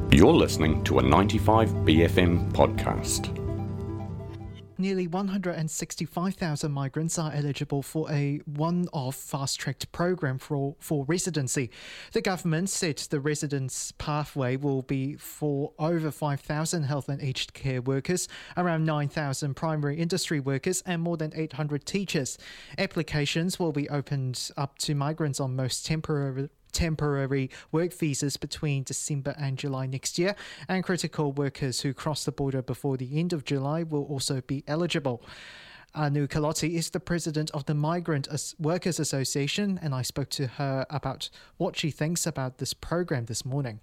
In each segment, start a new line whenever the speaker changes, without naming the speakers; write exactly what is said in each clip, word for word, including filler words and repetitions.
You're listening to a ninety-five B F M podcast.
Nearly one hundred sixty-five thousand migrants are eligible for a one-off fast-tracked program for, for residency. The government said the residence pathway will be for over five thousand health and aged care workers, around nine thousand primary industry workers and more than eight hundred teachers. Applications will be opened up to migrants on most temporary temporary work visas between December and July next year, and critical workers who cross the border before the end of July will also be eligible. Anu Kalotti is the president of the Migrant Workers Association, and I spoke to her about what she thinks about this program this morning.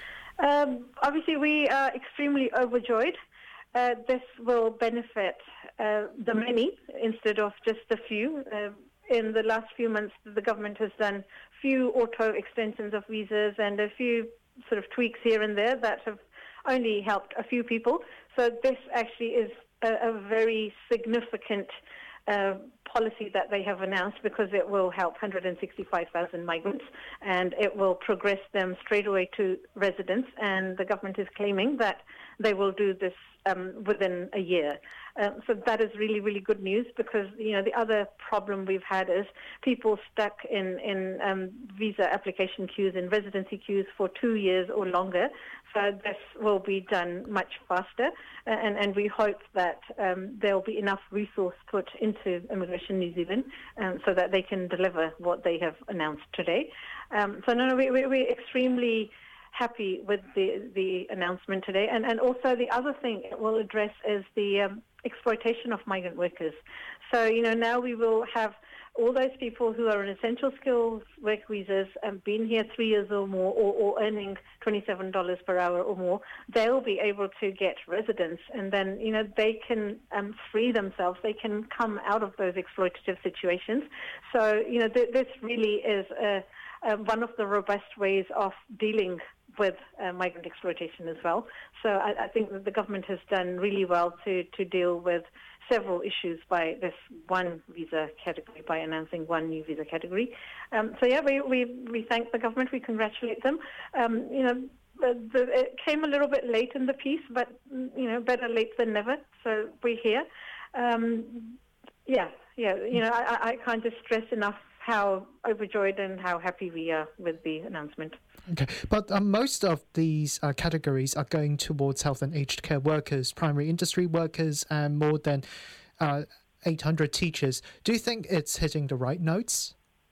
Um, obviously, we are extremely overjoyed. Uh, this will benefit uh, the many instead of just the few. Uh, In the last few months, the government has done few auto extensions of visas and a few sort of tweaks here and there that have only helped a few people. So this actually is a, a very significant uh, policy that they have announced, because it will help one hundred sixty-five thousand migrants and it will progress them straight away to residence. And the government is claiming that they will do this um, within a year. Uh, so that is really, really good news, because, you know, the other problem we've had is people stuck in, in um, visa application queues and residency queues for two years or longer. So this will be done much faster, and, and we hope that um, there will be enough resource put into Immigration New Zealand um, so that they can deliver what they have announced today. Um, so no, no, we, we, we're extremely happy with the, the announcement today. And, and also the other thing it will address is the um, exploitation of migrant workers. So, you know, now we will have all those people who are in essential skills work visas and been here three years or more, or, or earning twenty-seven dollars per hour or more, they'll be able to get residence, and then, you know, they can um, free themselves. They can come out of those exploitative situations. So, you know, th- this really is a, a, one of the robust ways of dealing with uh, migrant exploitation as well. So I, I think that the government has done really well to, to deal with several issues by this one visa category, by announcing one new visa category. Um, so yeah, we, we we thank the government, we congratulate them. Um, you know, the, the, it came a little bit late in the piece, but, you know, better late than never. So we're here. Um, yeah, yeah, you know, I, I can't just stress enough how overjoyed and how happy we are with the announcement.
Okay, but um, most of these uh, categories are going towards health and aged care workers, primary industry workers, and more than uh, eight hundred teachers. Do you think it's hitting the right notes?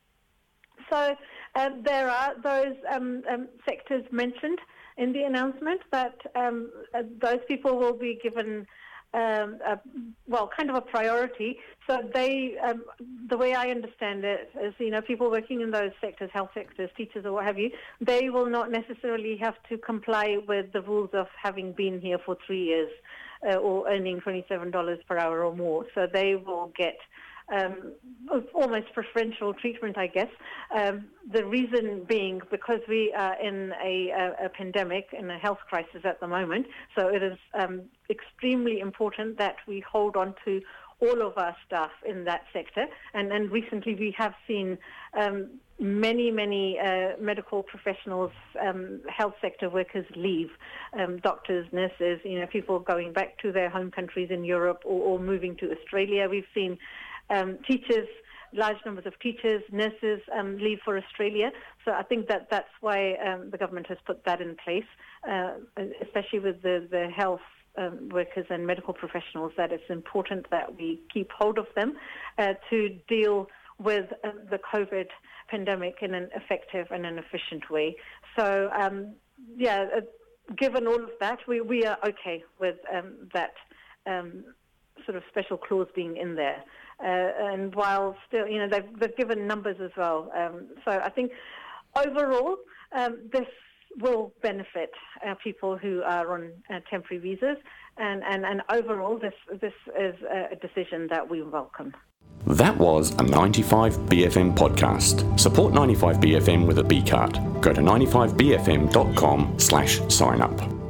So
uh, there are those um, um, sectors mentioned in the announcement that um, uh, those people will be given Um, uh, well, kind of a priority. So they, um, the way I understand it is, you know, people working in those sectors, health sectors, teachers or what have you, they will not necessarily have to comply with the rules of having been here for three years uh, or earning twenty-seven dollars per hour or more. So they will get Um, almost preferential treatment, I guess. Um, the reason being because we are in a, a, a pandemic and a health crisis at the moment, so it is um, extremely important that we hold on to all of our staff in that sector. And, and recently we have seen um, many, many uh, medical professionals, um, health sector workers leave, um, doctors, nurses, you know, people going back to their home countries in Europe or, or moving to Australia. We've seen Um, teachers, large numbers of teachers, nurses um, leave for Australia. So I think that that's why um, the government has put that in place, uh, especially with the, the health um, workers and medical professionals, that it's important that we keep hold of them uh, to deal with uh, the COVID pandemic in an effective and an efficient way. So, um, yeah, uh, given all of that, we, we are okay with um, that um, sort of special clause being in there. Uh, and while still, you know, they've, they've given numbers as well. Um, so I think overall, um, this will benefit uh, people who are on uh, temporary visas. And, and, and overall, this, this is a decision that we welcome.
That was a ninety-five B F M podcast. Support ninety-five B F M with a B card. Go to ninety-five B F M dot com slash sign up.